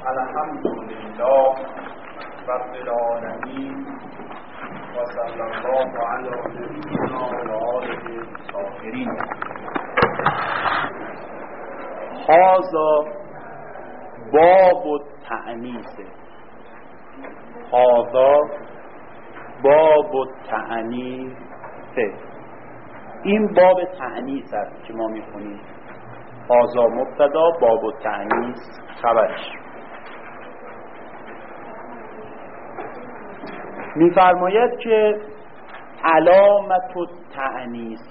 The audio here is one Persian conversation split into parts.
الحمد لله رب العالمین و صلی الله علی نبینا و آله الطاهرین. هذا باب التأنیس. هذا باب التأنیس. این باب تأنیس است که ما میخونیم. هذا مبتدا، باب التأنیس خبرش. میفرماید که علامت التأنیس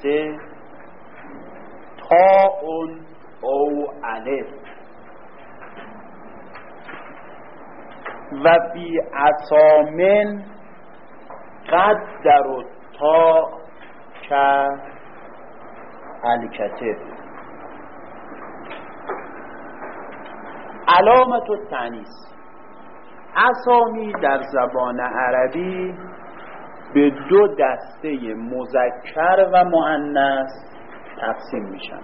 تاء او الف و فی اسامن قدر التاء کالکتف. علامت التأنیس، اسامی در زبان عربی به دو دسته مذکر و مؤنث تقسیم میشن.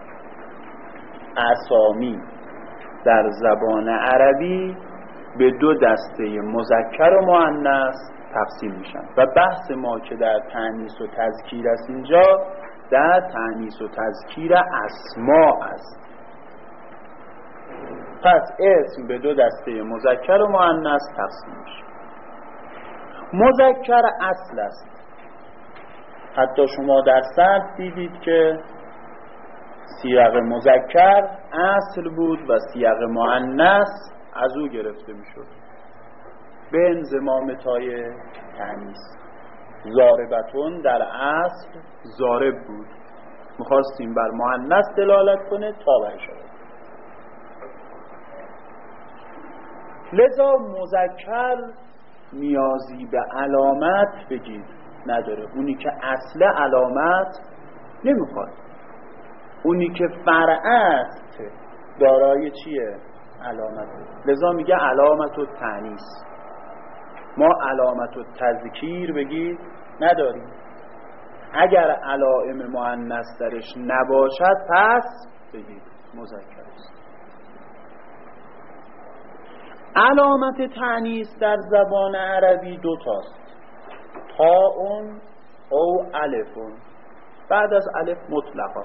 اسامی در زبان عربی به دو دسته مذکر و مؤنث تقسیم میشن و بحث ما که در تأنیس و تذکیر است اینجا در تأنیس و تذکیر اسما است. پس اسم به دو دسته مذکر و مؤنث تقسیم میشه. مذکر اصل است. حتی شما در صرف دیدید که صیغ مذکر اصل بود و صیغ مؤنث از او گرفته میشد به انضمام تای تأنیس. ضاربتون در اصل ضارب بود، میخواستیم بر مؤنث دلالت کنه تا برش آورد. لذا مذکر نیازی به علامت بگید نداره. اونی که اصل علامت نمیخواد، اونی که فرع است دارای چیه؟ علامت. لذا میگه علامت التأنیس. ما علامت التذکیر بگید نداریم. اگر علائم مؤنث درش نباشد پس بگید مذکر است. علامت تأنیس در زبان عربی دو تاست، تاء او الف. بعد از الف مطلقا،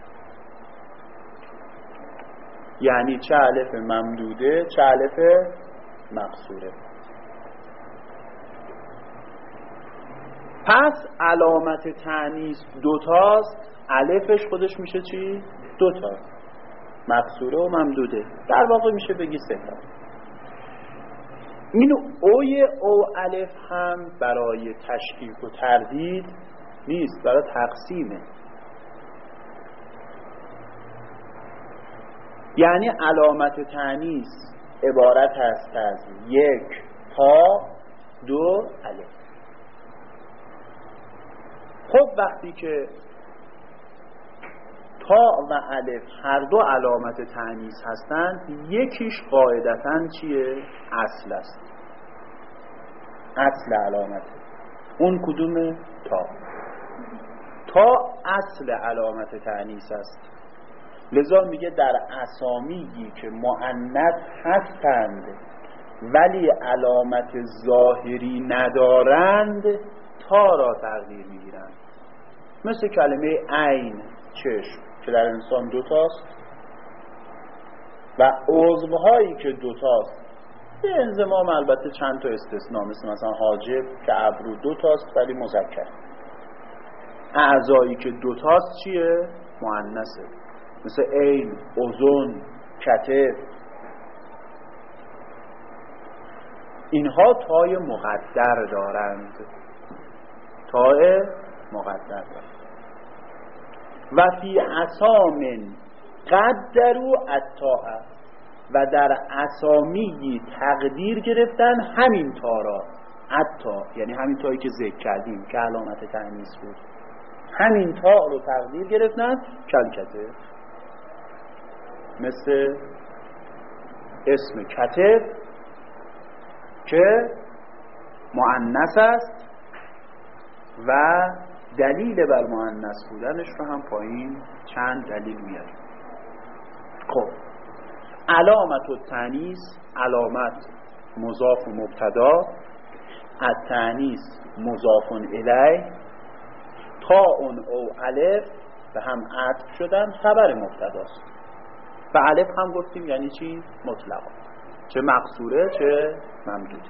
یعنی چه الف ممدوده چه الف مقصوره. پس علامت تأنیس دو تاست، الفش خودش میشه چی؟ دو تا، مقصوره و ممدوده. در واقع میشه بگی سه تا. این اوی او الف هم برای تشکیک و تردید نیست، برای تقسیمه. یعنی علامت تأنیس عبارت است از یک تا دو الف. خب وقتی که تا و الف هر دو علامت تأنیس هستند، یکیش قاعدتاً چیه؟ اصل است، اصل علامت. اون کدومه؟ تا اصل علامت تأنیس است. لذا میگه در اسامیی که مؤنث هستند ولی علامت ظاهری ندارند تا را تقدیر میگیرند. مثل کلمه عین، چشم، که در انسان دوتاست و عضوهایی که دوتاست به انضمام البته چند تا استثناء، مثلا حاجب که ابرو دوتاست ولی مذکر. اعضایی که دوتاست چیه؟ مؤنثه، مثل عین، اذن، کتف. اینها تای مقدر دارند، تای مقدر دارند. و فی اسامن قدروا التاء، و در اسامی تقدیر گرفتن همین تا را، التاء یعنی همین تایی که ذکر کردیم که علامت تأنیس بود، همین تا رو تقدیر گرفتن کلکتف. مثل اسم کتف که مؤنث است و دلیل بر مؤنث بودنش رو هم پایین چند دلیل میاریم. خب علامت التانیث، علامت مضاف و مبتدا، التانیث مضاف الیه، تاء او الف به هم عطف شدن خبر مبتداست. و الف هم گفتیم یعنی چی؟ مطلقا، چه مقصوره چه ممدوده.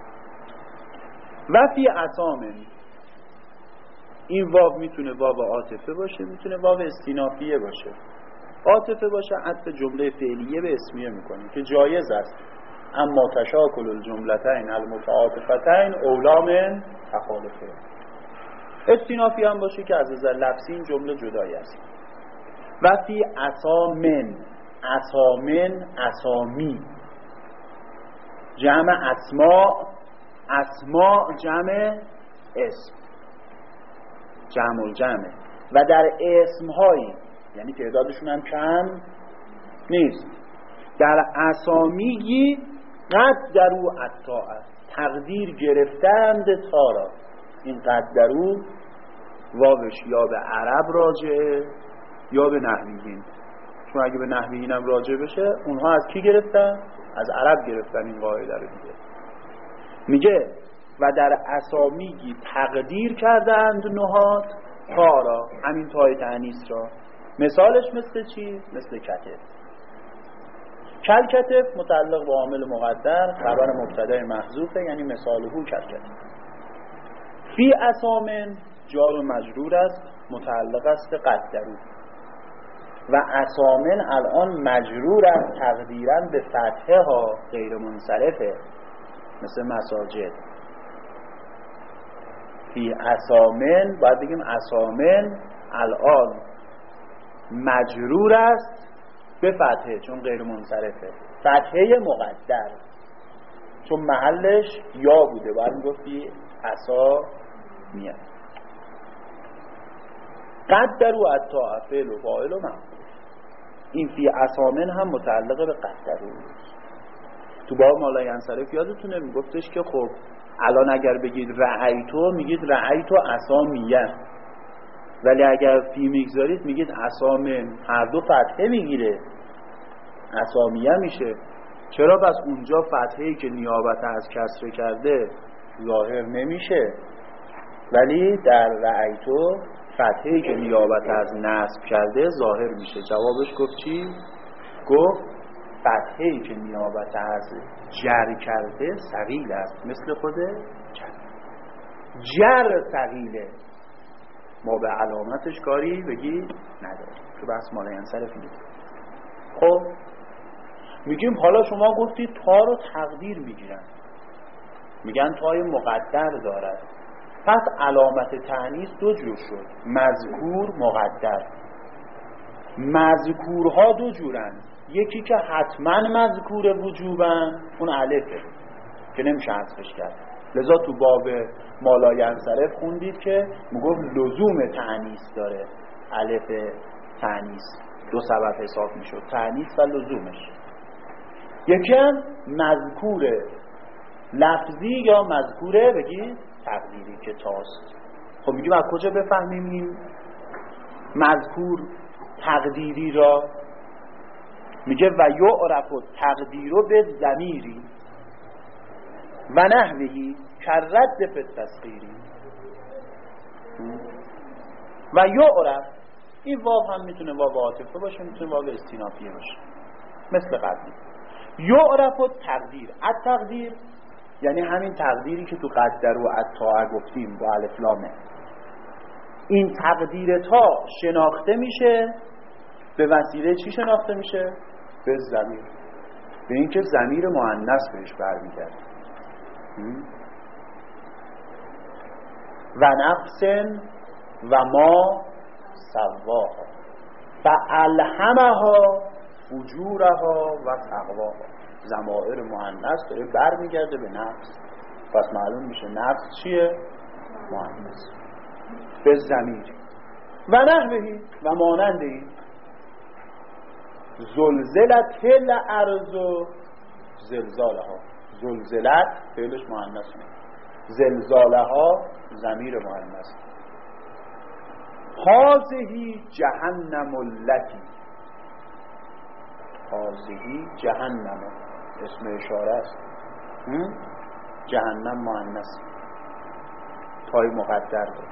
و فی اسامن، این واو میتونه واو عاطفه باشه، میتونه واو استینافیه باشه. عاطفه باشه عطف جمله فعلیه به اسمیه میکنیم که جایز است، اما تشاکل الجملتین المتعاطفتین اولا من تخالفه. استینافی هم باشه که از نظر لفظی این جمله جدایی است. و فی اسامن، اسامن اسامی، جمع اسماء، اسماء جمع اسم، جمع الجمع. و در اسمهایی، یعنی تعدادشون هم کم نیست، در اسامیگی قدروا الطاعه، تقدیر گرفتند تا را. این قدروا واوش یا به عرب راجعه یا به نحویین، چون اگه به نحویین هم راجع بشه اونها از کی گرفتن؟ از عرب گرفتن این قاعده رو دیگه. میگه و در اسامیگی تقدیر کردند نهاد تا را، همین تای تانیث را. مثالش مثل چی؟ مثل کتف. کل کتف متعلق به عامل مقدر، خبر مبتدا محذوفه، یعنی مثاله کل کتف. فی اسامن جار و مجرور است، متعلق است به قدرو. و اسامن الان مجرور است تقدیرا به فتحه ها، غیر منصرفه، مثل مساجد. فی اسامن باید بگیم اسامن الان مجرور است به فتحه، چون غیر منصرفه، فتحه مقدر، چون محلش یا بوده، باید میگفتی اسامیه. قدروا الطاعه فعل و فاعل و مفعول. این فی اسامن هم متعلق به قدروا. تو باب مالا ینصرف یادتونه میگفتش که خب الان اگر بگید رأیتو میگید رأیتو اسامیه، ولی اگر فی میگذارید میگید اسامن، هر دو فتحه میگیره، اسامیه میشه. چرا؟ پس اونجا فتحه‌ای که نیابت از کسره کرده ظاهر نمیشه، ولی در رأیتو فتحه‌ای که نیابت از نصب کرده ظاهر میشه. جوابش گفت چی؟ گفت فتحه‌ای که نیابت از جر کرده ثقیل است، مثل خود جر ثقیله، ما به علامتش کاری بگی نداریم، تو بحث مالا ینصرف نیست. خب میگیم حالا شما گفتید تا رو تقدیر میگیرن، میگن تای مقدر دارد، پس علامت تانیث دو جور شد، مذکور مقدر. مذکورها دو جورن، یکی که حتما مذکور وجوبن، اون الفه که نمیشه حذفش کرد. لذا تو باب مالا ینصرف خوندید که میگفت لزوم تانیث داره، الف تانیث دو سبب حساب میشد، تانیث و لزومش. یکی هم مذکور لفظی یا مذکور بگید تقدیری که تاست. خب میگیم از کجا بفهمیم این مذکور تقدیری را؟ میگه و یعرف تقدیرو به ضمیری و نحوهی کرد به تسخیری. و یعرف، این واو هم میتونه واو عاطفه باشه، میتونه واو استینافیه باشه، مثل قبلی. یعرف تقدیر، التقدیر یعنی همین تقدیری که تو قدر و الطاعه گفتیم با الف لامه. این تقدیر تا شناخته میشه به وسیله چی شناخته میشه؟ به ضمیر، به اینکه ضمیر مؤنث بهش برمیگرده. و نفس و ما سواها فالهمها فجورها و تقواها. ضمائر مؤنث داره برمیگرده به نفس، پس معلوم میشه نفس چیه؟ مؤنث به ضمیر. و نحوهی و مانند این زلزلت الارض زلزالها، زلزلت فعلش مؤنث، زلزالها ضمیر مؤنث. هذه جهنم التی، هازهی جهنم، اسم اشاره است. جهنم مؤنث، تای مقدر داره.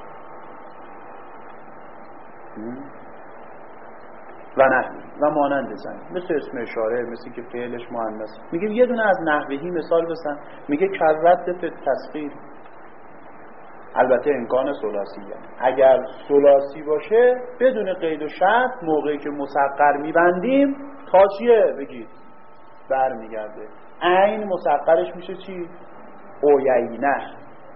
و نحوی و مانند زن، مثل اسم اشاره، مثل که فعلش مؤنث. میگه یه دونه از نحوهی مثال بزن، میگه کررد فی التسخیر. البته امکان ثلاثیه، اگر ثلاثی باشه بدون قید و شرط موقعی که مسقر میبندیم تا چیه بگید برمیگرده. عین مسقرش میشه چی؟ اویینه.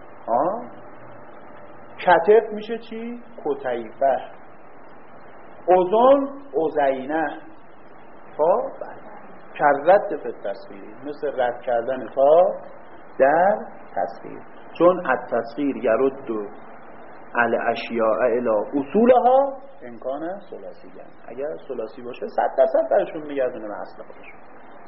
کتف میشه چی؟ کتیفه. اوزن اوزینه. کررد فی التسخیر، مثل رد کردن تا در تسخیر. چون التسخیر یرد الاشیاء الی اصولها امکان ثلاثی. اگر ثلاثی باشه 100% برشون میگردونه به اصل خودشون.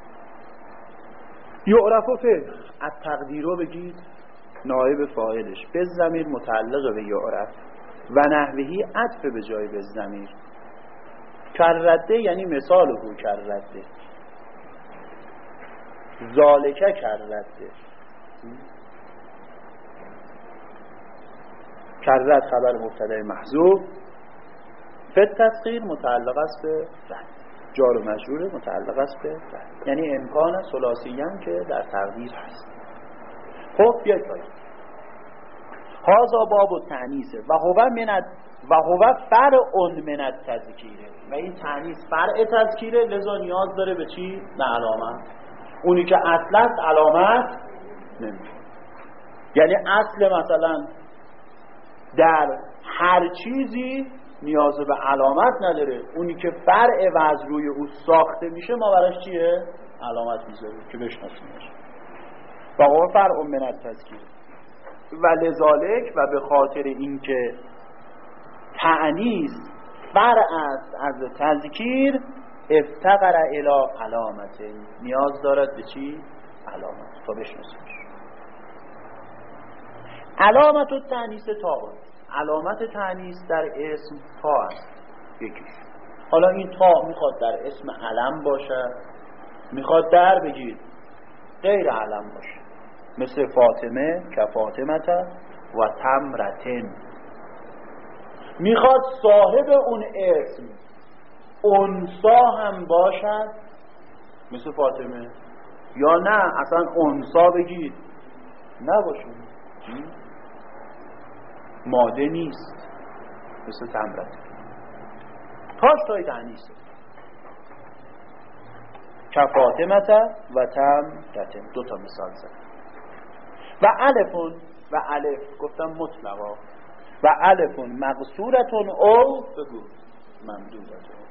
یعرفو فعل التقدیر رو بگید نایب فاعلش به ضمیر متعلق به یعرف و نحوهی عطف به جای به ضمیر. کررده یعنی مثال هو کررده، ذالکه کررده. کررد خبر مبتدا محذوف، فی التسخیر متعلق است به رد، جار و مجرور متعلق است به رد، یعنی امکان ثلاثی هم که در تقدیر هست. خب بیایید هذا باب التأنیث و هو فرع من التذکیره. و این تأنیث فرع تذکیره، لذا نیاز داره به چی؟ به علامت. اونی که اصل است علامت نمیشه. یعنی اصل مثلا در هر چیزی نیاز به علامت نداره، اونی که فرع و از روی او ساخته میشه ما براش چیه؟ علامت میذاریم که بشناسیمش. و هو فرع من التذکیره و لذالک و به خاطر اینکه تأنیث فرع است از تذکیر افتقر الی علامت، نیاز دارد به چی؟ علامت تا بشناسیمش. علامت التأنیث تا، علامت تأنیث در اسم تا است یکیش. حالا این تا میخواد در اسم علم باشه، میخواد در بگید غیر علم باشه، مثل فاطمه که فاطمت و تمرتن. میخواد صاحب اون اسم انثا هم باشد مثل فاطمه، یا نه اصلا انثا بگید نباشه، ماده نیست مثل تمرتن. تاش تای تأنیثه، که فاطمت و تمرتن. دو تا مثال زد. و الفون و الف گفتم مطلقا، و الفون مقصورتون او بگو ممدودتون،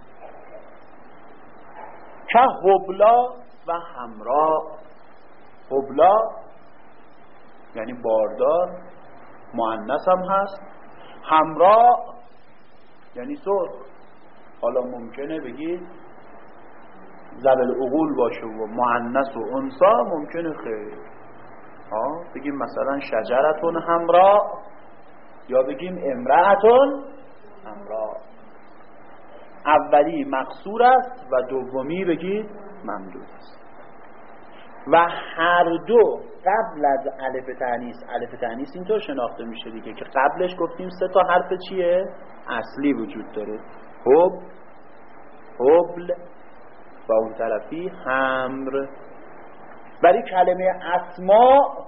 که حبلا و همرا. حبلا یعنی باردار، مؤنث هم هست. همرا یعنی سرخ. حالا ممکنه بگید ذوی العقول باشه و مؤنث و انثی، ممکنه خیر. بگیم مثلا شجرتون همرا، یا بگیم امرأتون همرا. اولی مقصور است و دومی بگید ممدود است. و هر دو قبل از الف تأنیث، الف تأنیث اینطور شناخته میشه دیگه که قبلش گفتیم سه تا حرف چیه؟ اصلی وجود داره. حبل و اون طرفی حمر. برای کلمه اسماء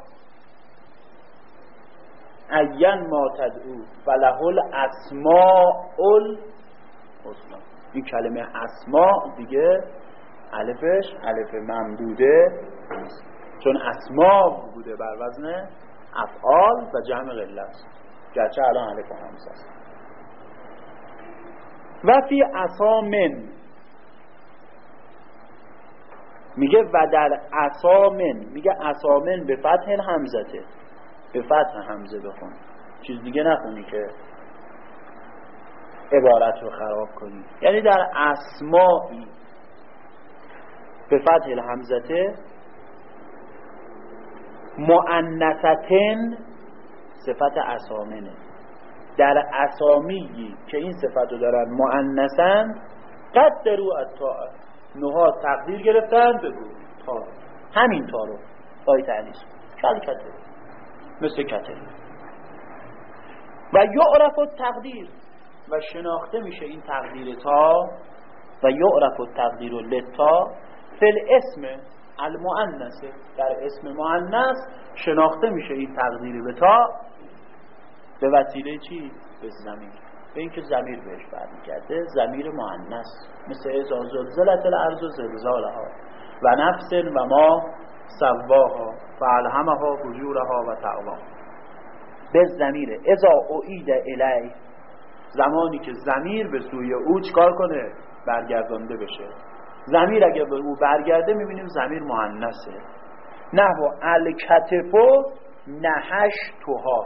این ما تدعو فله الاسماء الحسنا. این کلمه اسماء دیگه الفش الف ممدوده نیست، چون اسماء بوده بر وزن افعال و جمع قله است، گرچه الان الف و همزه است. و فی اسامن میگه و در اسامن، میگه اسامن به فتح همزته، به فتح همزه بخون، چیز دیگه نخونی که عبارت رو خراب کنی. یعنی در اسمائی به فتح همزته مؤنثتن صفت اسامنه. در اسامی که این صفت رو دارن مؤنثن قدروا الطاعه، نوها تقدیر گرفتن بگو تا همین تا رو تای تعنیس کته مثل کته و یعرف التقدیر و شناخته میشه این تقدیر تا و یعرف التقدیر لتا فی الاسم المؤنث در اسم مؤنث شناخته میشه این تقدیر به تا به وسیله چی؟ به ضمیر به اینکه ضمیر بهش برمیگرده ضمیر مؤنث مثل اذا زلزلت الارض زلزالها و نفس و ما سواها فالهمها فجورها و تقواها به ضمیر اذا اعید الی زمانی که ضمیر به سوی او چکار کنه برگردانده بشه ضمیر اگه به او برگرده میبینیم ضمیر مؤنثه نحو الکتفو نهشتها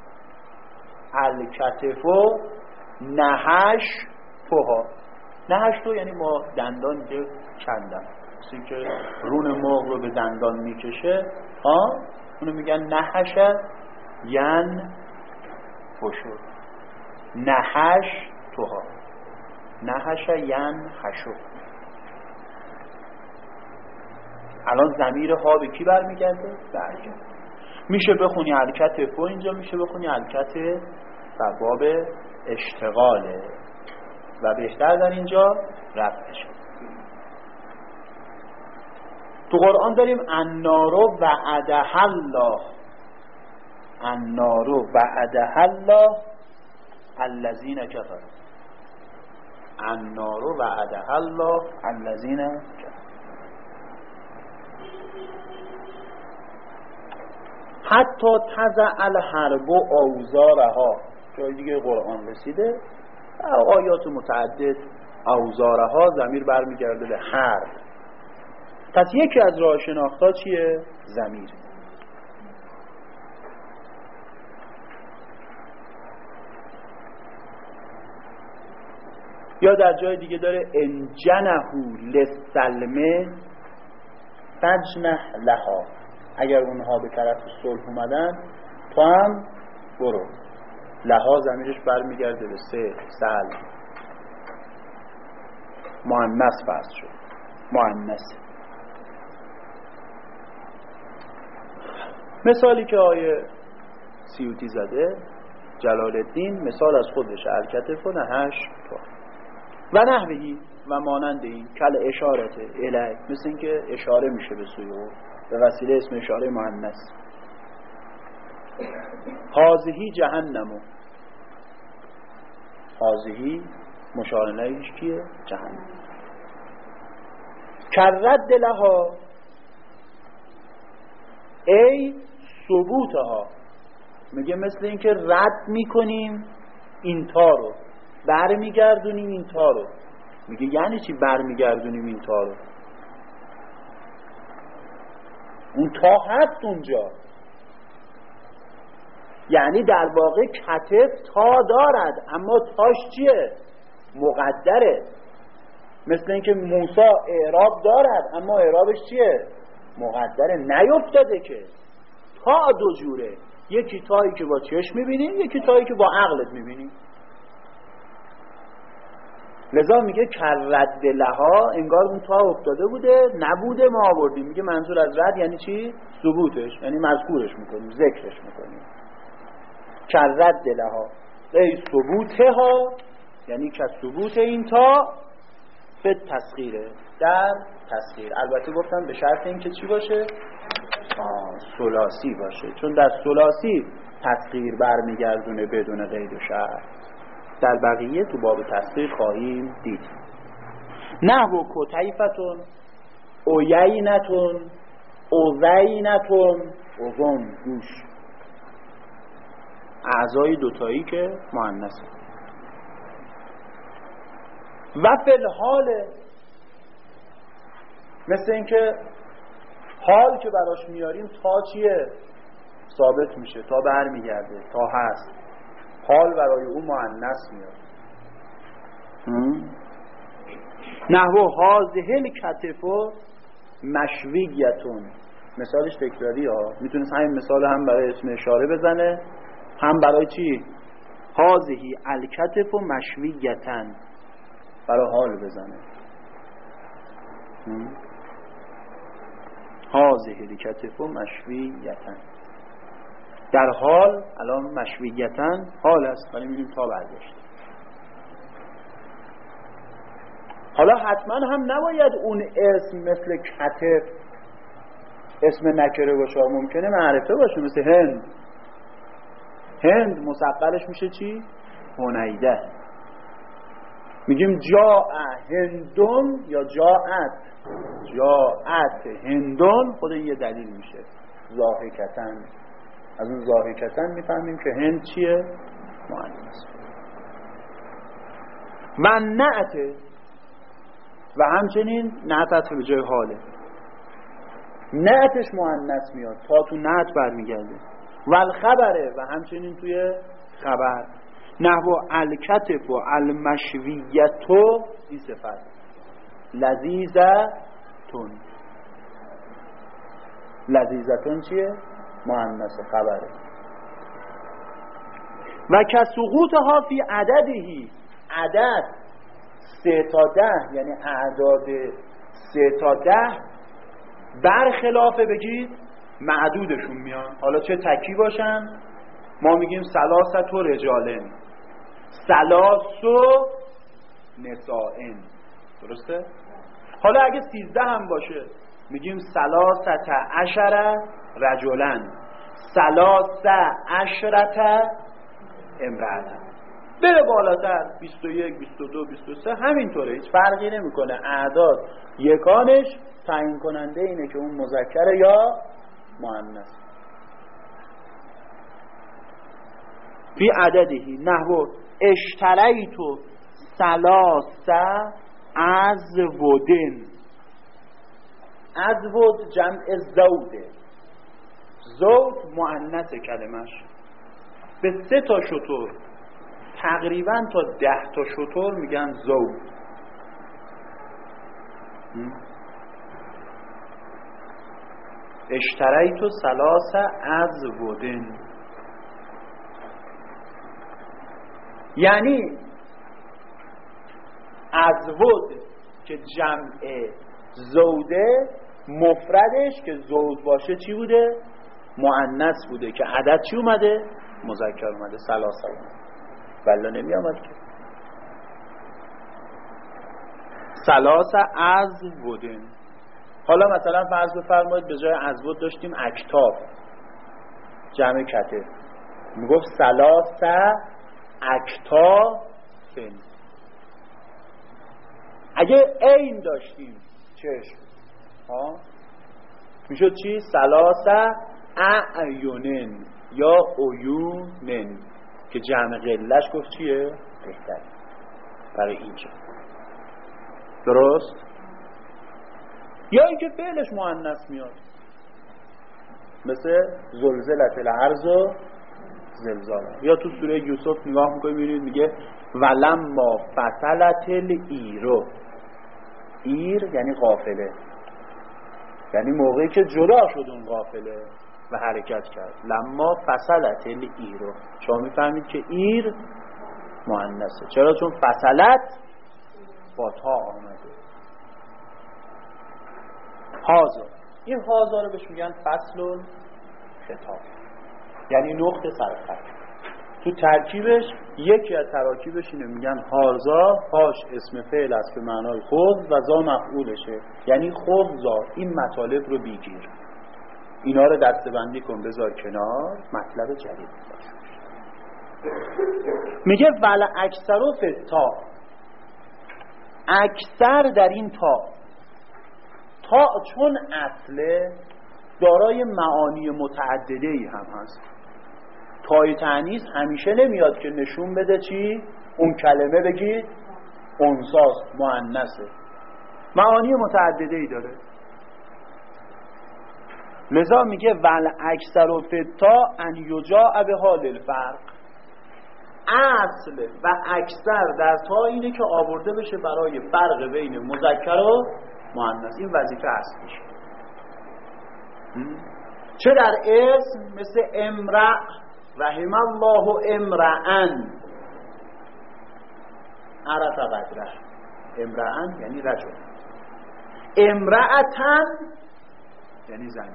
الکتفو نهشتها نهشتو یعنی ما دندان که کندم مثل که رون مرغ رو به دندان میکشه اونو میگن نهشه ین فشو نهشتها نهشه ین خشو الان ضمیر ها به کی برمیگرده؟ برگرده میشه بخونی حرکت فو اینجا میشه بخونی حرکت در باب اشتغاله و بهتر در اینجا رفعشه تو قرآن داریم النارو وعدها الله النارو وعدها الله الذین کفروا النارو وعدها الله الذین کفروا حتی تضع الحرب اوزارها جای دیگه قرآن رسیده آیات متعدد اوزارها ضمیر برمیگرده به حرب پس یکی از راه شناختا چیه؟ ضمیر یا در جای دیگه داره انجنهو لسلمه فجنح لها اگر اونها به طرف صلح اومدن تو هم برو لها ضمیرش برمیگرده به سلم مؤنث فرض شد مؤنث مثالی که آیه سیوطی زده جلال الدین مثال از خودش حرکت فنهش و نحوهی و مانند این کل اشارت الی مثل این که اشاره میشه به سوی او به وسیله اسم اشاره مؤنث هازهی جهنمو هازهی مشار الیهش کیه؟ جهنم کرد لها ای ثبوتها میگه مثل این که رد میکنیم این تا رو برمیگردونیم این تا رو میگه یعنی چی برمیگردونیم این تا رو اون تا هست اونجا یعنی در واقع کتف تا دارد اما تاش چیه؟ مقدره مثل اینکه موسی اعراب دارد اما اعرابش چیه؟ مقدره نیفتاده که تا دو جوره یکی تایی که با چشم میبینیم یکی تایی که با عقلت میبینیم لذا میگه کرد لها انگار اون تا افتاده بوده نبوده ما آوردیم میگه منظور از رد یعنی چی؟ ثبوتش یعنی مذکورش میکنیم ذکرش میکنیم کرد لها ای ثبوتها یعنی که ثبوت این تا به تسخیره در تسخیر البته گفتم به شرط این که چی باشه؟ ثلاثی باشه چون در ثلاثی تسخیر برمیگردونه بدون قید و شرط در بقیه تو باب تسخیر خواهیم دید نحو کتیفتون اویینتون اوزینتون اوزن گوش اعضای دوتایی که مؤنثه و فی الحال مثل اینکه حال که براش میاریم تا چیه؟ ثابت میشه تا برمیگرده تا هست حال برای اون مؤنث میاد نحو هازهل کتفو مشویگیتون مثالش تکراری ها میتونست همین مثال هم برای اسم اشاره بزنه هم برای چی؟ هازهی الکتفو مشویگیتن برای حال بزنه هازه کتف و مشویتن، در حال، الان مشویتن حال است ولی میگیم تا برگشت. حالا حتما هم نباید اون اسم مثل کتف اسم نکره باشه، ممکنه معرفه باشه، مثل هند. هند مسقلش میشه چی؟ هنیده. میگیم جاء هندون یا جاءت هندون، خود این یه دلیل میشه. ضاحکتن، از اون ضاحکتن میفهمیم که هند چیه؟ مؤنث. و نعته، و همچنین نعت به جای حاله، نعتش مؤنث میاد، تا تو نعت برمیگرده. و الخبره، و همچنین توی خبر، نحو الکتف و المشویتو، این صفت لذیذتون. لذیذتون چیه؟ مؤنث، خبره. و کسقوطها فی عددهی، عدد 3 تا 10، یعنی اعداد 3 تا 10 برخلاف بگید معدودشون میان. حالا چه تکی باشن؟ ما میگیم ثلاثه رجالن، ثلاث نسائن، درسته؟ حالا اگه 13 هم باشه میگیم ثلاثه عشر رجلن، ثلاثه عشرة امرأة. بره بالاتر 21 22 23 همینطوره، هیچ فرقی نمیکنه. اعداد یکانش تعیین کننده اینه که اون مذکر یا مؤنث. فی عددهی نحو اشتریتو ثلاثه ازودن. ازود جمع زوده، زود مؤنث کلمش. به 3 تا شتر، تقریبا تا 10 تا شتر میگن زود. اشتریتو ثلاثه ازودن، یعنی ازود که جمع زوده، مفردش که زود باشه چی بوده؟ مؤنث بوده، که عدد چی اومده؟ مذکر اومده، ثلاثه اومده. ولی نمی آمد که ثلاثه ازودن. حالا مثلا فرض بفرمایید به جای ازود داشتیم اکتاف، جمع کتف، میگفت ثلاثه اکتافن. اگه عین داشتیم چشم میشد چی؟ ثلاثه اعینن یا عیونن، که جمع قلش گفت چیه؟ بهتر برای اینجا، درست؟ یا اینکه فعلش مؤنث میاد، مثل زلزلت الارض و زلزاله. یا تو سوره یوسف نگاه میکنید میبینید میگه ولما فصلت الیرو. ایر یعنی قافله، یعنی موقعی که جدا شد اون قافله و حرکت کرد. لما فصلت الیرو، شما میفهمید که ایر مؤنثه. چرا؟ چون فصلت با تا آمده. هازا، این هازا رو بهش میگن فصل خطاب، یعنی نقطه سرخط. تو ترکیبش یکی از تراکیبش اینه، میگن هازا، هاش اسم فعل است به معنای خود و زا مفعولشه، یعنی خود زا این مطالب رو بیگیر، اینا رو دسته‌بندی کن بذار کنار، مطلب جدید باشه. میگه ول اکثر فی تا، اکثر در این تا چون اصله دارای معانی متعدده ای هم هست. تای تانیث همیشه نمیاد که نشون بده چی؟ اون کلمه بگید انثاست، مؤنثه، معانی متعدده ای داره. لذا میگه ول اکثر فی تا ان یجاء به حال الفرق. اصل و اکثر در تا اینه که آورده بشه برای فرق بین مذکر و مؤنث. این وظیفه اصلیشه. چه در اسم مثل امرأ، رحم الله امرأن عرف قدره، امرأن یعنی رجل. امرأتن یعنی زن،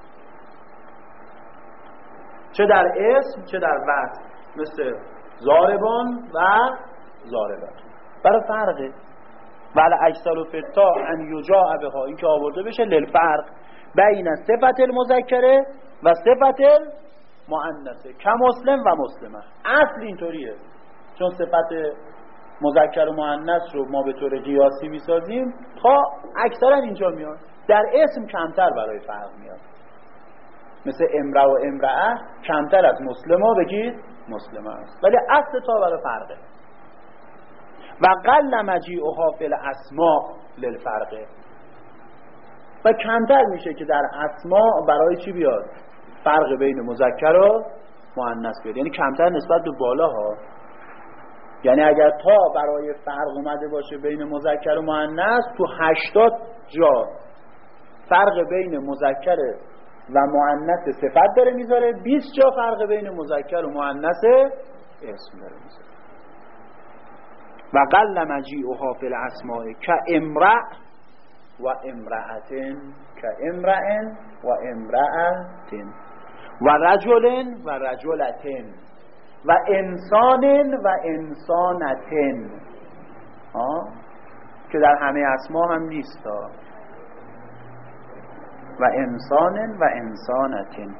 چه در اسم چه در وصف، مثل ضاربان و ضاربتون. برای فرقه ولی اکثر فتا ان یجاء بها، این که آورده بشه للفرق بین صفت المذکره و صفت المؤنثه کمسلم و مسلمه. اصل اینطوریه، چون صفت مذکر و مؤنث رو ما به طور قیاسی میسازیم تا اکثرا اینجا میاد، در اسم کمتر برای فرق میاد، مثل امرأ و امرأه کمتر از مسلمه بگید مسلمه است، ولی اصل تا برای فرقه. و قل مجیئها فی الاسماء للفرقه، و کمتر میشه که در اسماء برای چی بیاد؟ فرق بین مذکر و مؤنث بیاد، یعنی کمتر نسبت به بالاها. یعنی اگر تا برای فرق اومده باشه بین مذکر و مؤنث، تو 80 جا فرق بین مذکر و مؤنث صفت داره میذاره، 20 جا فرق بین مذکر و مؤنث اسم داره میذاره. و قل مجیئها فی الاسماء کامرأ و امرأتن، کامرأ و امرأتن و رجل و رجلتن و انسان و انسانتن، که در همه اسما هم نیست و انسان و انسانتن.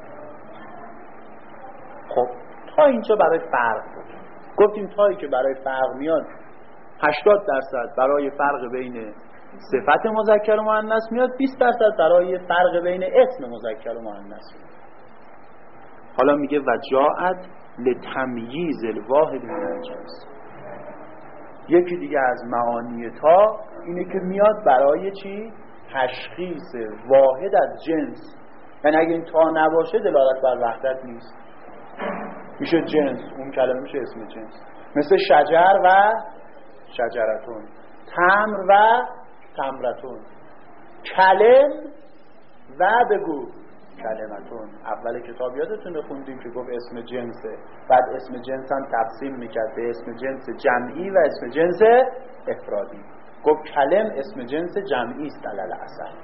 خب تا اینجا برای فرق بود. گفتیم تایی که برای فرق میاد 80% برای فرق بین صفت مذکر و مؤنث میاد، 20% برای فرق بین اسم مذکر و مؤنث. حالا میگه و جاءت لتمییز الواحد من الجنس. یکی دیگه از معانی تا اینه که میاد برای چی؟ تشخیص واحد از جنس. یعنی اگه این تا نباشه دلالت بر وحدت نیست، میشه جنس، اون کلمه میشه اسم جنس، مثل شجر و شجرتون، تمر و تمرتون، کلم و بگو کلمتون. اول کتاب یادتونه خوندیم که گفت اسم جنسه، بعد اسم جنس هم تقسیم میکرد به اسم جنس جمعی و اسم جنس افرادی. گفت کلم اسم جنس جمعی است علل اصل،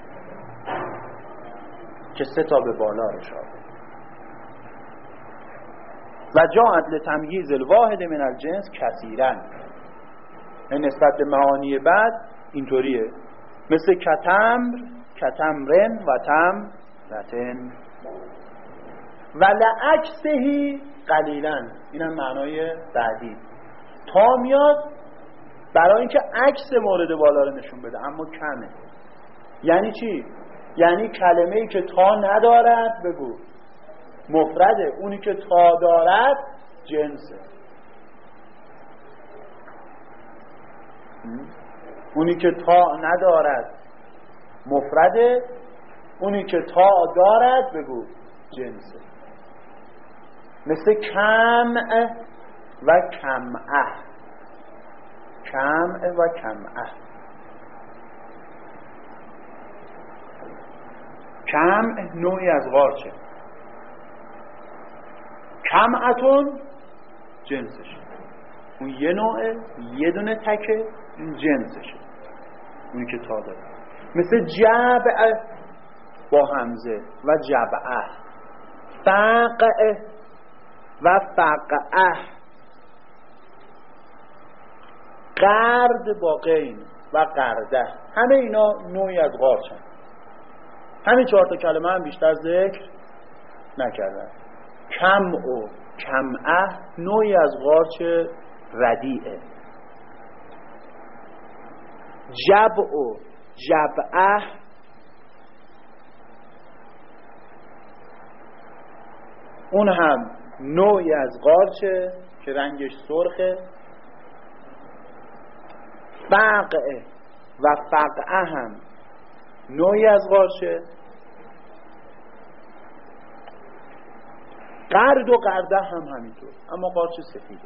که 3 تا به بالا اشاره. و جاءت لتمییز الواحد من الجنس کثیرا، نسبت به معانی بعد اینطوریه، مثل کتمر، کتمرن و تمرتن و لعکسهی قلیلا. این هم معنای بعدی. تا میاد برای اینکه عکس مورد بالا رو نشون بده، اما کمه. یعنی چی؟ یعنی کلمه‌ای که تا ندارد بگو مفرده، اونی که تا دارد جنسه. اونی که تا ندارد مفرده، اونی که تا دارد بگو جنسه. مثل کمع و کمعه، کمع و کمعه. کمع نوعی از قارچه، کمعتون جنسشه، اون یه نوعه، یه دونه تکه، این جنسشه، اونی که تا داره. مثل جبع با همزه و جبعه، فقع و فقعه، قرد با قین و قرده، همه اینا نوعی از قارچن. همین 4 تا کلمه هم بیشتر ذکر نکردن. کم و کمعه نوعی از قارچ ردیعه. جبع و جبعه اون هم نوعی از قارچه که رنگش سرخه. فقعه و فقعه هم نوعی از قارچه. قرد و قرده هم همینطور، اما قارچ سفیده.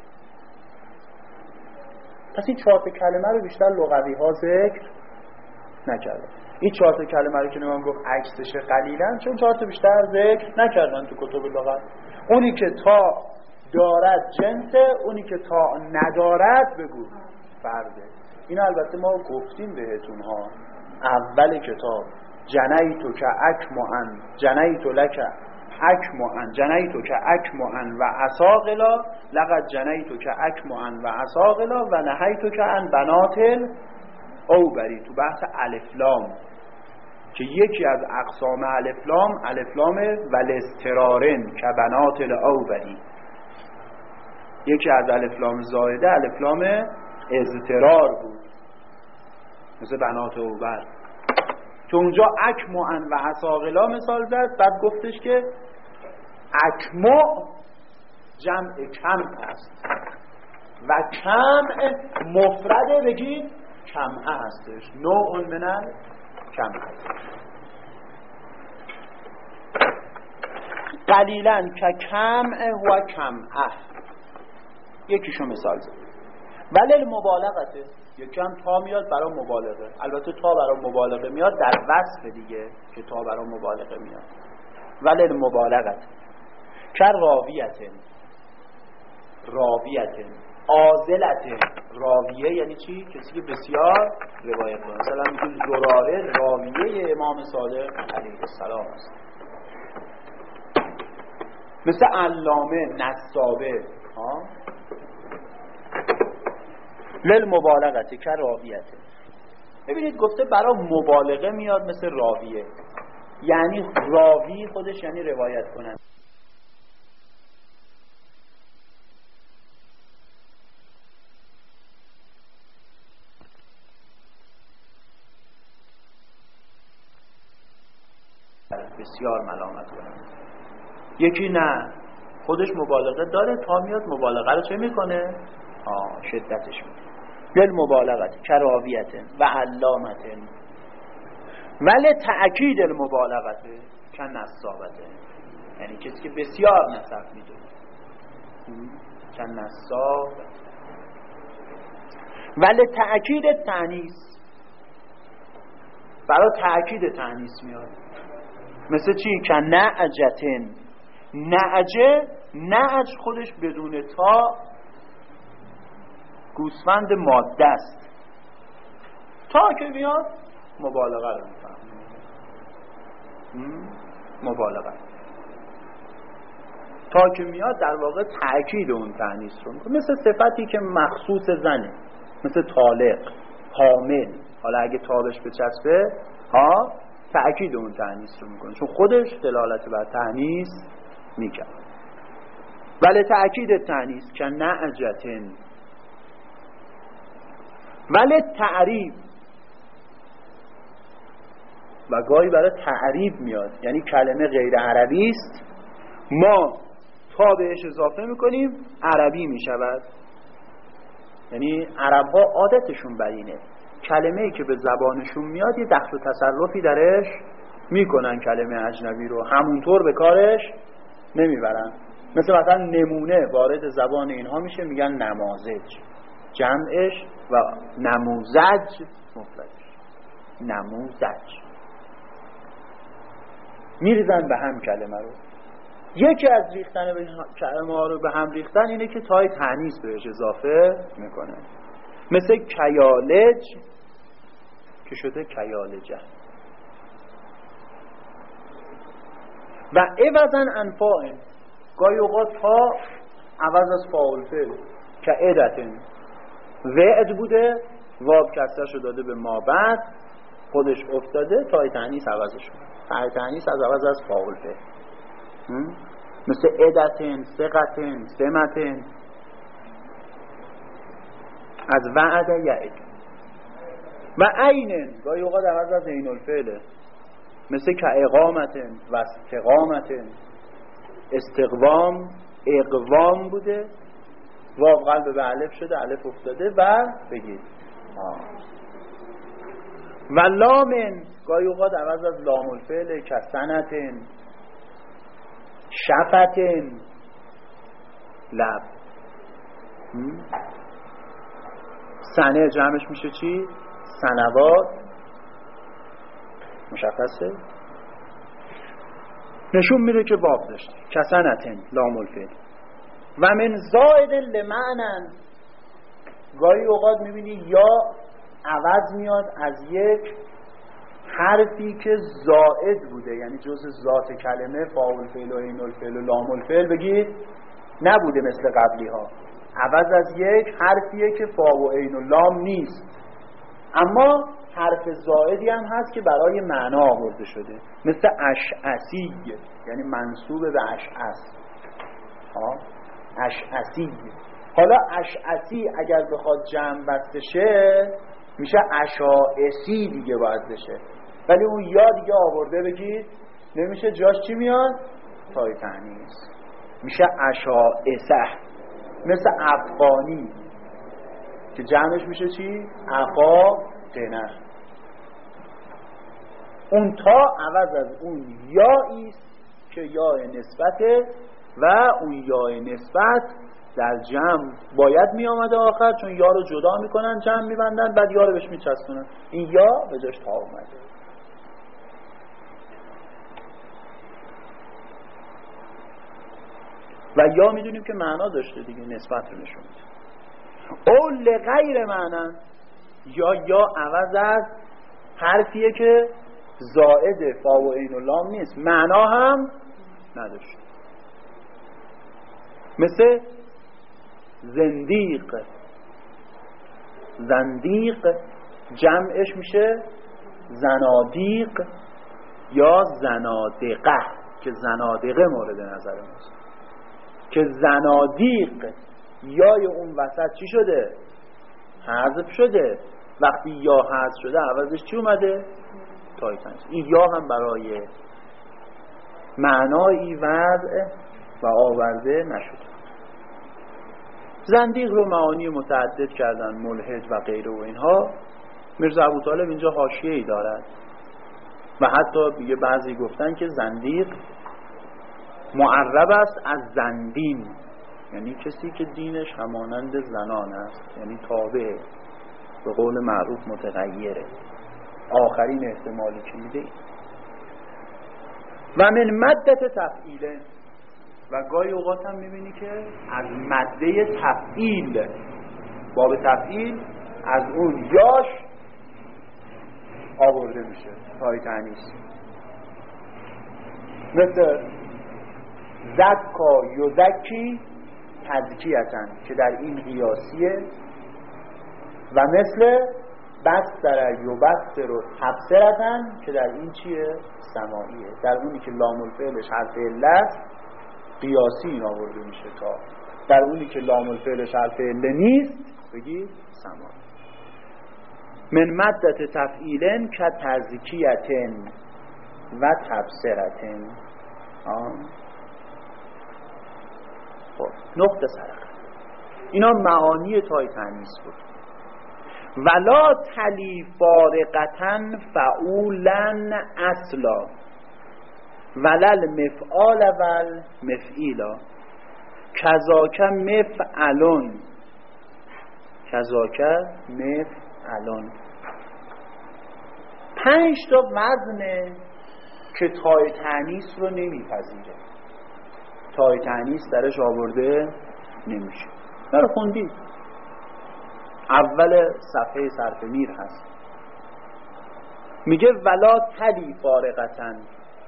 پس این 4 تا کلمه رو بیشتر لغوی ها ذکر نکردن. این 4 تا کلمه رو که نمیم گفت عکسش قلیلا، چون 4 تا بیشتر ذکر نکردن تو کتب لغت. اونی که تا دارد جنسه، اونی که تا ندارد بگو فرده. این البته ما گفتیم بهتون ها، اول کتاب جنیتو که اکمعن جنیتو لک اکمعن جنیتو که اکمعن و عساقلا لقد جنیتو که اکمعن و عساقلا و نهیتو که ان بناتل اوبری تو بحث الفلام که یکی از اقسام الفلام ولسترارن که بناتل اوبری، یکی از الفلام زائده الفلام اضطرار بود مثل بنات اوبر که اونجا اکمعن و عساقلا مثال زد. بعد گفتش که اکمع جمع کم است و کم مفرده بگید کمه هستش، نوع من کمه. قلیلا که کمه و کمه یکیشو مثال زد. ولی المبالغته یکم تا میاد برای مبالغه، البته تا برای مبالغه میاد در وصف دیگه که تا برای مبالغه میاد. ولی المبالغته که راویته عازلته. راویه یعنی چی؟ کسی که بسیار روایت کنه. مثلا میگه زراره راویه امام صادق علیه السلام است. مثل علامه، نسابه. للمبالغته که راویته. ببینید گفته برای مبالغه میاد مثل راویه، یعنی راوی خودش یعنی روایت کنن. بسیار ملامت کنن. یکی نه خودش مبالغه داره، تا میاد مبالغه رو چه میکنه؟ شدتش میکنه. دل مبالغت کراویت و علامت ولی تأکید المبالغت که نصابته، یعنی کسی که بسیار نصب میدونه که نصاب. ولی تأکید تانیث برای تأکید تانیث میاد مثل چی؟ که نعجتن. نعج خودش بدون تا گوسفند ماده است، تا که میاد مبالغه رو میفهم. مبالغه تا که میاد در واقع تأکید اون تانیث رو میکنه. مثل صفتی که مخصوص زنه، مثل طالق، حامل. حالا اگه تابش بچسبه تأکید اون تانیث رو میکنه، چون خودش دلالت بر تانیث میکنه. ولی تأکید تانیث که نعجتن. ولی تعریب و گاهی برای تعریب میاد، یعنی کلمه غیر عربی است، ما تا بهش اضافه میکنیم عربی میشود. یعنی عرب ها عادتشون بر اینه، کلمه ای که به زبانشون میاد یه دخل و تصرفی درش میکنن، کلمه اجنبی رو همونطور به کارش نمیبرن. مثلا نمونه وارد زبان اینها میشه، میگن نمازج جمعش و نموزج مفردش. نموزج میریزن به هم کلمه رو. یکی از ریختن کلمه ها رو به هم ریختن اینه که تای تانیث بهش اضافه میکنه، مثل کیالج که شده کیالجه. و عوضن انفاعن، گاهی اوقات تا عوض از فاعل فعل، که عدتن وعد بوده، واو کسرش رو داده به ما بعد خودش افتاده، تای تانیث عوضش شده. تای تانیث از عوض از فاعل فعل، مثل عدتن، ثقتن، سمتن، از وعد یعد. و عینن گاهی اوقات عوض از عین الفعله، مثل که اقامتن و استقامتن. استقوام اقوام بوده، واو قلب به الف شده، الف افتاده و بگید و لامن گاهی اوقات عوض از لام الفعل، که سنتن، شفتن، لب. سنه جمعش میشه چی؟ سنوات. مشخصه؟ نشون میده که واو داشته، که سنتن لام الفعل. و من زائد لمعنن گاهی اوقات میبینی یا عوض میاد از یک حرفی که زائد بوده، یعنی جزء ذات کلمه، فاعل فعل و عین الفعل و لام الفعل بگید نبوده مثل قبلی ها. عوض از یک حرفیه که فا و عین و لام نیست، اما حرف زائدی هم هست که برای معنا آورده شده، مثل اشعسی، یعنی منسوب به اشعث. اشعسی. حالا اشعسی اگر بخواد جمع بسته شه میشه اشاعسی دیگه باید بشه، ولی اون یا دیگه آورده بگید نمیشه، جاش چی میاد؟ تای تانیث میشه اشاعسه. مثل افغانی که جمعش میشه چی؟ افاقنه. اون تا عوض از اون یایی است که یا نسبته و اون یا نسبت در جمع باید می آمده آخر، چون یا رو جدا میکنن جمع میبندن بعد یا رو بهش میچسبونن، این یا به جاش تا اومده. و یا میدونیم که معنا داشته دیگه، نسبت رو نشون میده. او لغیر معنا، یا عوض از حرفیه که زائد فا و عین و لام نیست، معنا هم نداشته. مثل زندیق. زندیق جمعش میشه زنادیق یا زنادقه که زنادقه مورد نظر ماست، که زنادیق یای اون وسط چی شده؟ حذف شده. وقتی یا حذف شده عوضش چی اومده؟ تای تانیث. این یا هم برای معنایی وضع و آورده نشده. زندیق رو معانی متعدد کردن، ملحد و غیره و اینها. میرزا ابوطالب اینجا حاشیه‌ای دارد و حتی یه بعضی گفتن که زندیق معرب است از زندین، یعنی کسی که دینش همانند زنان است، یعنی تابع به قول معروف متغیره. آخرین احتمالی که میده. و من مدت تفعیله، و گاهی اوقات هم میبینی که از ماده تفعیل، باب تفعیل، از اون یاش آورده میشه تای تانیث. مثل زکا یزکی تزکیتن که در این قیاسیه، و مثل بستر یبستر و تبصرتن که در این چیه؟ سماعیه. در اونی که لام الفعلش حرف علت قیاسی این آورده میشه تا، در اونی که لام الفعلش حرف عله نیست بگی سماعی. من مدت تفعیلن که تزکیتن و تبصرتن. خب نقطه سرخ اینا معانی تای تانیث بود. ولا تلی فارقتن فعولن اصلا ولل مفعال ول مفعیلا کذاک مفعلون. کذاک مفعلون 5 تا وزنه که تای تانیث رو نمیپذیره، تای تانیث درش آورده نمیشه. برای خوندید اول صفحه صرف میر هست، میگه ولا تلی فارقتن.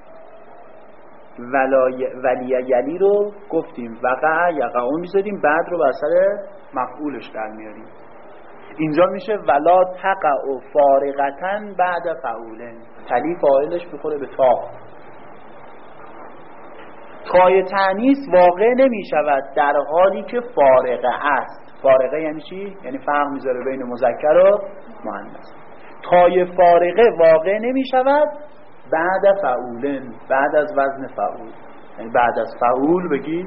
ولی یلی رو گفتیم وقع یقعو میذاریم، بعد رو بر سر مفعولش در میاریم. اینجا میشه ولا تقع فارقتن بعد فعولن، تلی فاعلش میخوره به تا. تای تانیث واقع نمیشود در حالی که فارقه است. فارقه یعنی چی؟ یعنی فرق میذاره بین مذکر و مؤنث. تای فارقه واقع نمیشود بعد فعولن، بعد از وزن فعول، یعنی بعد از فعول بگی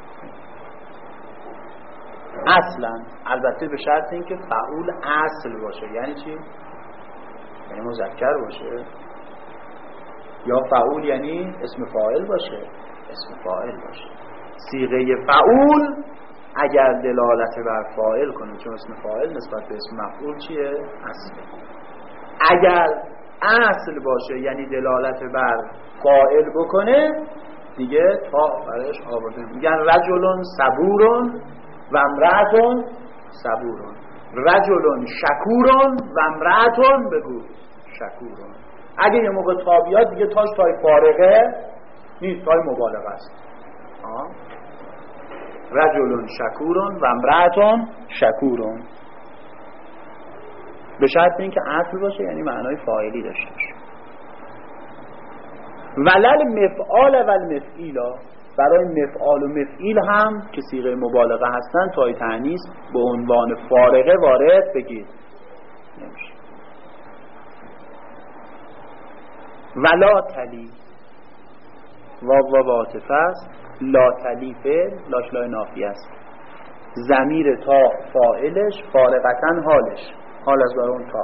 اصلا، البته به شرط اینکه فعول اصل باشه. یعنی چی؟ یعنی مذکر باشه، یا فعول یعنی اسم فاعل باشه، اسم فاعل باشه. صیغه فعول اگر دلالت بر فاعل کنه، چون اسم فاعل نسبت به اسم مفعول چیه؟ اصل. اگر اصل باشه یعنی دلالت بر فاعل بکنه دیگه تا برش آورده. میگن رجلون صبورون و امرأتون صبورون، رجلون شکورون و امرأتون بگو شکورون. اگه یه موقع تا بیاد دیگه تاش تای فارغه نیست، تای مبالغه است. رجل شکورون و امرأتون شکورون، به شرط اینکه اصل باشه، یعنی معنای فاعلی داشته باشه. ولل مفعال و المفعیلا، برای مفعال و مفعیل هم که صیغه مبالغه هستن تای تانیث به عنوان فارغه وارد بگید نمیشه. ولا تلی واو عاطفه است، لا تلی فعل، لاش لای نافیه است، ضمیر تا فاعلش، فارغتن حالش، حال از برای اون تا،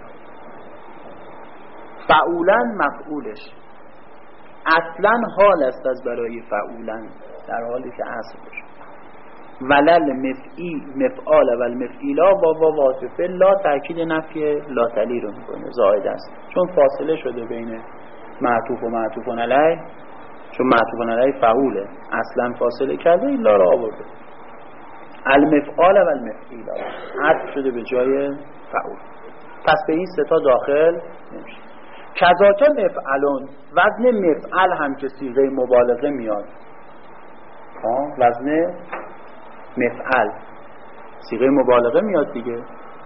فعولن مفعولش، اصلا حال است از برای فعولن در حالی که اصل باشه. ولل مفعال و المفعیلا واو عاطفه لا تأکید نفی لا تلی رو میکنه، زائد است، چون فاصله شده بین معطوف و معطوف علیه، چون معطوف علیه فعوله اصلا فاصله کرده، این لا را آورده. المفعال و المفعیلا عطف شده به جای فعول، پس به این سه تا داخل نمیشه. کذاکه مفعلون، وزن مفعل هم که صیغه مبالغه میاد، وزن مفعل صیغه مبالغه میاد دیگه.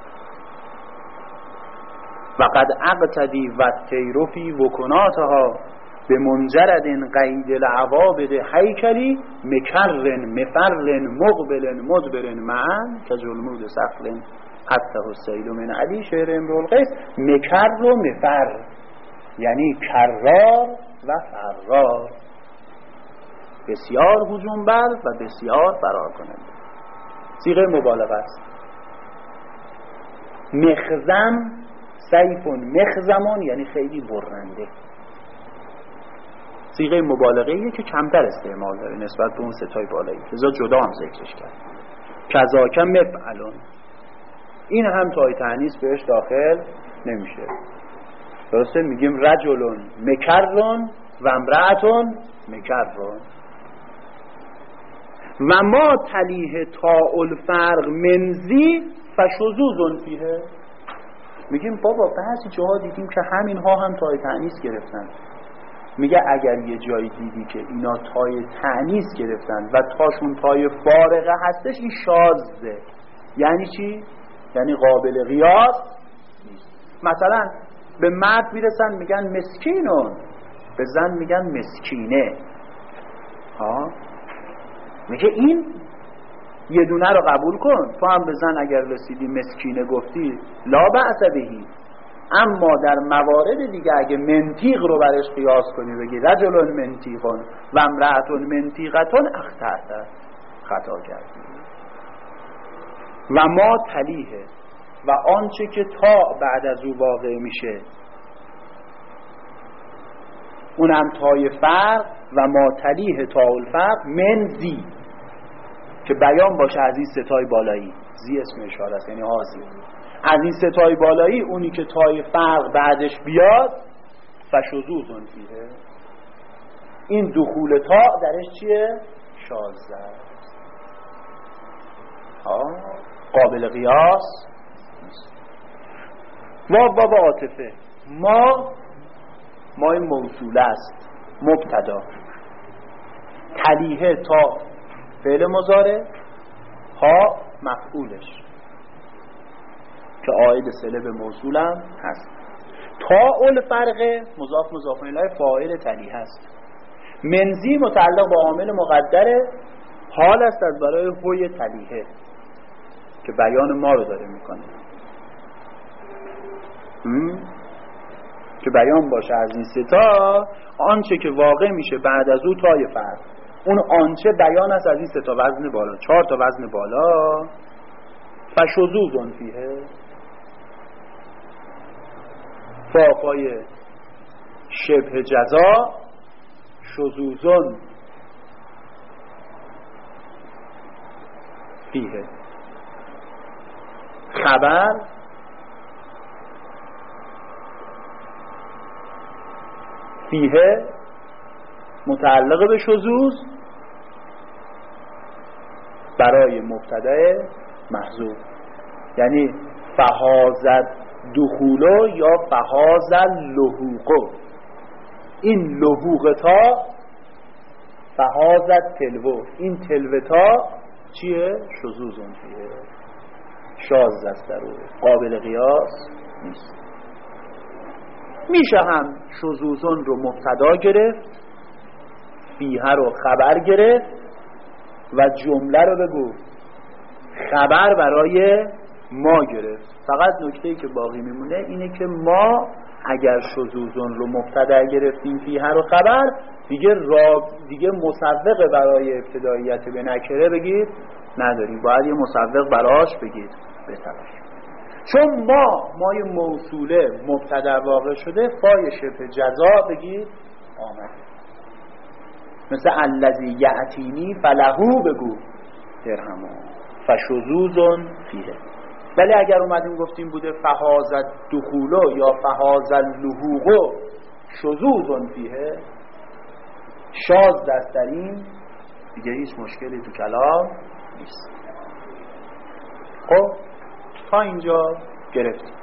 و قد اقتدی و تیروفی و کناتها به منجرد قید العوابد حیکلی مکرن مفرن مقبلن مدبرن معن که جلمود سقلن حتی حسید من علی شعر امرو القیس. مکر و مفر یعنی کرار و فرار، بسیار هجوم بر و بسیار فرار کنند، صیغه مبالغه است. مخزم سیفون مخزمون یعنی خیلی برنده، صیغه مبالغه‌ایه که کمتر استعمال داره نسبت به اون ستای بالایی، لذا جدا هم ذکرش کرد. کذاکه مفعلون، این هم تای تانیث بهش داخل نمیشه. درسته میگیم رجلون مکرون و امرأتون مکرون. و ما تلیه تاء الفرق منزی فشذوذ فیه، میگیم بابا بعضی جاها دیدیم که همین ها هم تای تانیث گرفتن. میگه اگر یه جایی دیدی که اینا تای تانیث گرفتن و تاشون تای فارغه هستش، این شاذه. یعنی چی؟ یعنی قابل قیاس نیست. مثلا به مرد میرسن میگن مسکینون، به زن میگن مسکینه. میگه این یه دونه رو قبول کن، تو هم به زن اگر رسیدی مسکینه گفتی لا بأس بهی، اما در موارد دیگه اگه منطیق رو برش قیاس کنی بگی رجلون منطیقون و امرأتون منطیقتون اخطأت، خطا کردی. و ما تلیه، و آنچه که تا بعد از او واقع میشه اونم تای فرق، و ما تلیه تا الفرق من زی، که بیان باشه از این ستای بالایی، زی اسم اشاره است یعنی آزی، از این ستای بالایی اونی که تای فرق بعدش بیاد فشذوذ فیه، این دخول تا درش چیه؟ شاذ، قابل قیاس نیست. واو عاطفه، ما این موصوله است، مبتدا، تلیه تا فعل مضارع، ها مفعولش که عاید صله به موصول هم هست. تا الفرقه مضاف الیه فاعل تلیه است. منزی متعلق با عامل مقدره، حال است از برای هوی تلیه که بیان ما رو داره میکنه، که بیان باشه از این ستا آنچه که واقع میشه بعد از او تای فرق، اون آنچه بیان است از این ستا وزن بالا، 4 تا وزن بالا. فشذوذ فیه، فاقای شبه جزا، شذوذ فیه، خبر فیه متعلق به شذوذ برای مبتدا محذوف، یعنی فحازت دخولو یا فهاز اللحوقو، این لحوق تا فهازت تلوه، این تلوه تا چیه؟ شذوذون فیه، شاذ است در او، قابل قیاس نیست. میشه هم شذوذون رو مبتدا گرفت، فیه رو خبر گرفت و جمله رو بگو خبر برای ما گرفت. فقط نکته‌ای که باقی میمونه اینه که ما اگر شذوذون رو مبتدا گرفتیم فیه رو خبر، دیگه مسبق برای ابتداییت به نکره بگید نداریم، باید یه مسبق براش بگید بترش. چون مای موصوله مبتدا واقع شده، فای شبه جزا بگید آمد. مثل الذی یأتینی فلهو بگو درهمو فشذوذ فیه. ولی اگر اومدیم گفتیم بوده فهازت دخولو یا فهازت اللحوقو شذوذ فیه، شاذ دست در این، دیگه هیچ مشکلی تو کلام نیست. خب تا اینجا گرفتیم.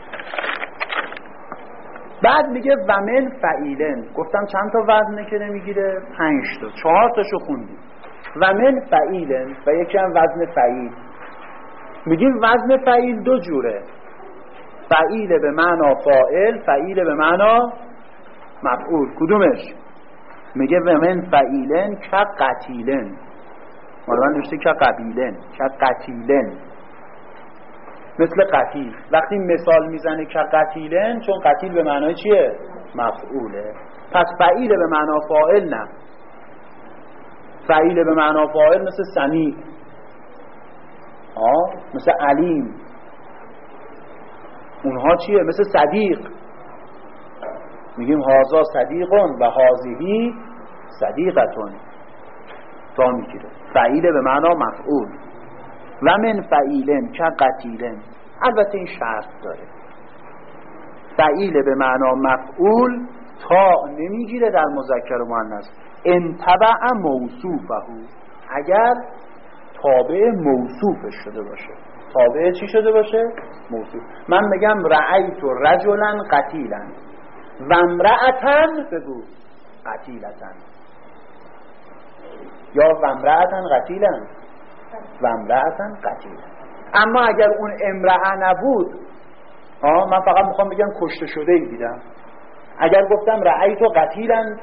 بعد میگه و من فعیلن، گفتم چند تا وزنه که نمیگیره؟ 5 تا، 4 تاشو خوندیم. و من فعیلن و یکی هم وزن فعیل. میگیم وزن فعیل دو جوره، فعیل به معنا فاعل، فعیل به معنا مفعول. کدومش؟ میگه و من فعیلن که قتیلن، مالا نوشته که قبیلن، که قتیلن، مثل قتیل. وقتی مثال میزنه که قتیلن، چون قتیل به معنای چیه؟ مفعوله. پس فعیل به معنا فاعل نه، فعیل به معنا فاعل مثل سمیع، مثل علیم، اونها چیه؟ مثل صدیق. میگیم هازا صدیقون و هازیهی صدیقتون، تا میگیره فعیل به معنا مفعول. و من فعیلن که قتیلن، البته این شرط داره، فعیل به معنا مفعول تا نمیگیره در مذکر و مؤنث، انتبع موصوفه، اگر تابع موصوفش شده باشه. تابع چی شده باشه؟ موصوف. من بگم رأیت رجلا قتیلا و امرأتا، بگو قتیلتا، یا و امرأتا قتیلا و امرأتا قتیلا. اما اگر اون امرأه نبود، من فقط میخوام بگم کشته شده ای دیدم. اگر گفتم رأیت قتیلا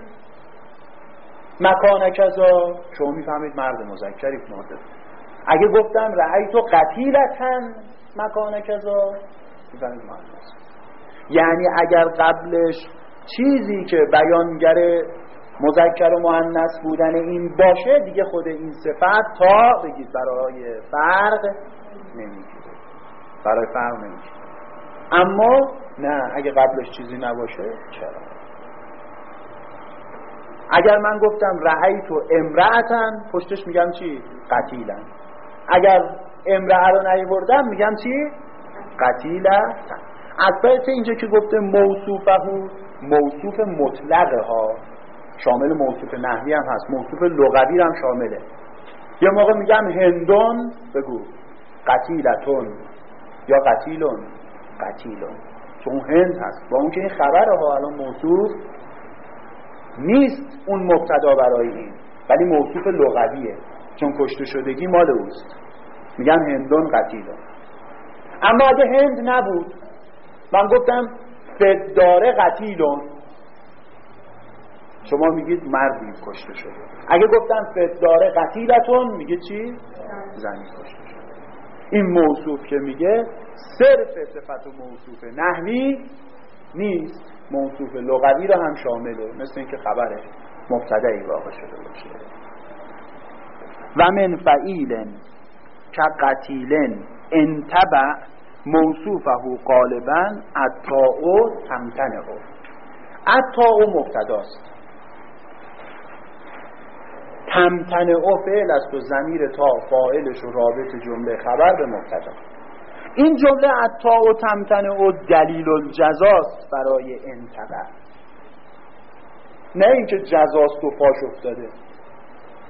مکان کذا، شما میفهمید مرد مذکری مرده. اگه گفتم رأیت قتیلتا مکان کذا، میفهمید مرد مذکر. یعنی اگر قبلش چیزی که بیانگر مذکر و مؤنث بودن این باشه، دیگه خود این صفت تا بگید برای فرق نمیگیره، برای فرق نمیگیره. اما نه، اگه قبلش چیزی نباشه چرا؟ اگر من گفتم رأیت امرأتا، پشتش میگم چی؟ قتیلا. اگر امرأه رو نیاوردم میگم چی؟ قتیلا. البته اینجا که گفته موصوفه، موصوف مطلقه ها، شامل موصوف نحوی هم هست، موصوف لغوی هم شامله. یه موقع میگم هندون، بگو قتیلتون، یا قتیلون، قتیلون، چون هند هست. با اون که این خبره ها، الان موصوف نیست اون مبتدا برای این، ولی موصوف لغویه، چون کشته شدگی مال اوست. میگم هندون قتیلون. اما اگه هند نبود، من گفتم فداره قتیلون، شما میگید مردی کشته شده. اگه گفتم فداره قتیلتون، میگه چی؟ زنی کشته شده. این موصوف که میگه صرف صفت و موصوف نحوی نیست، موصوف لغوی رو هم شامله، مثل اینکه خبره مبتدایی واقع شده باشه. و من فعیلن که قتیلن انتبع موصوفه غالبا التاء تمتنع. التاء مبتداست، تمتنع فعل است و ضمیر تا فاعلش و رابط جمله خبر به مبتدا. این جمله التاء تمتنع دلیل الجزاست برای انتبع، نه اینکه جزاست و فاش افتاده.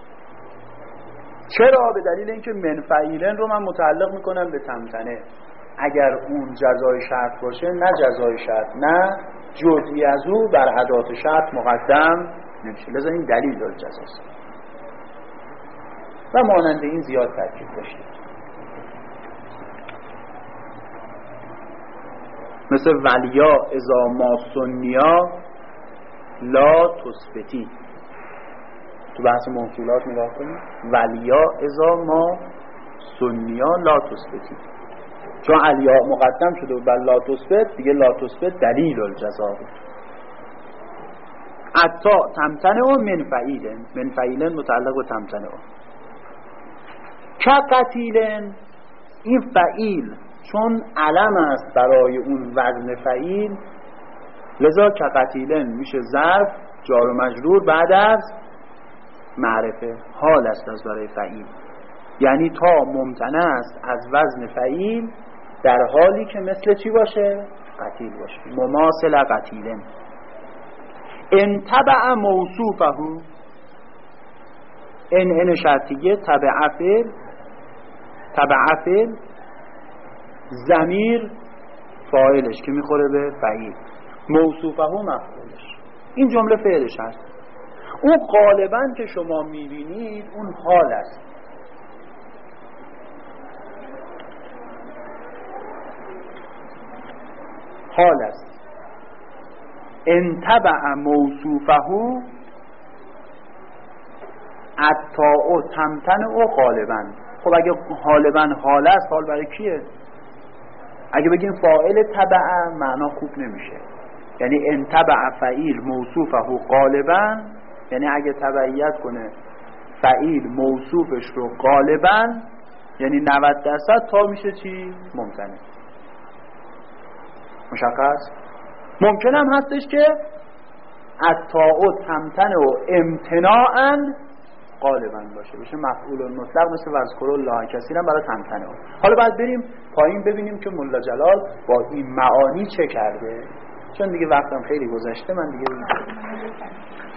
چرا؟ به دلیل اینکه من فعیلن رو من متعلق میکنم به تمتنع. اگر اون جزای شرط باشه نه جزای شرط نه جزئی از او بر ادات شرط مقدم نمیشه، لذا این دلیل الجزاست. و مانند این زیاد ترکیب داشتید، مثل ولیا اذا ما سنیا لا تثبتی. تو بحث موصولات نگاه کنید، ولیا اذا ما سنیا لا تثبتی، چون علیا مقدم شده و بر لا تثبت، دیگه لا تثبت دلیل الجزا بود. اتا تمتنع و من فعیلن متعلق و تمتنع که قتیلن. این فعیل چون علم است برای اون وزن فعیل، لذا که قتیلن میشه ظرف جار و مجرور بعد از معرفه، حال است از برای فعیل، یعنی تا ممتنع است از وزن فعیل در حالی که مثل چی باشه؟ قتیل باشه. مماثل قتیلن. ان تبع موصوفه، ان شرطیه، تبع فعل ضمیر فاعلش که میخوره به فعیل، موصوفه مفعولش. این جمله فعلش هست. اون غالبا که شما میبینید اون حال است. حال است. ان تبع موصوفه التاء تمتنع و غالبا. خب اگه غالبا حال است، حال برای کیه؟ اگه بگیم فاعل تبع معنا خوب نمیشه، یعنی ان تبع فعیل موصوفه غالبا، یعنی اگه تبعیت کنه فعیل موصوفش رو غالبا، یعنی 90% تا میشه چی؟ ممتنع. مشخص؟ ممکن هم هستش که التاء تمتنع و امتناعا غالبا باشه، بشه مفعول مطلق، مثل واذکر الله کثیرا برای تمتنع. حالا بعد بریم پایین ببینیم که ملا جلال با این معانی چه کرده، چون دیگه وقتم خیلی گذشته، من دیگه